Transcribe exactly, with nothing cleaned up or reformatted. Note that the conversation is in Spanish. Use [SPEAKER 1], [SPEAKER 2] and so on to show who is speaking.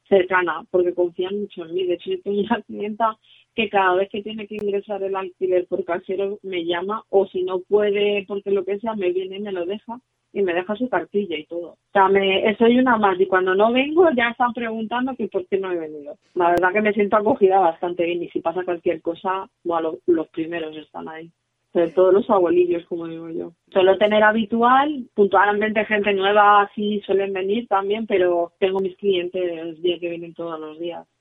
[SPEAKER 1] cercana, porque confían mucho en mí. De hecho, yo tengo una clienta que cada vez que tiene que ingresar el alquiler por casero me llama, o si no puede, porque lo que sea, me viene y me lo deja, y me deja su cartilla y todo. O sea, me, soy una más, y cuando no vengo ya están preguntando que por qué no he venido. La verdad que me siento acogida bastante bien, y si pasa cualquier cosa, bueno, los, los primeros están ahí. Sobre todo los abuelillos, como digo yo. Suelo tener habitual, puntualmente gente nueva sí suelen venir también, pero tengo mis clientes ya que vienen todos los días.